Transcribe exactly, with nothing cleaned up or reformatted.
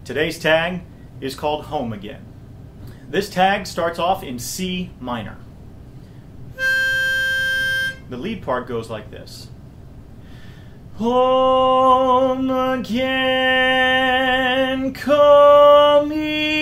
Today's tag is called Home Again. This tag starts off in C minor. The lead part goes like this. Home again, coming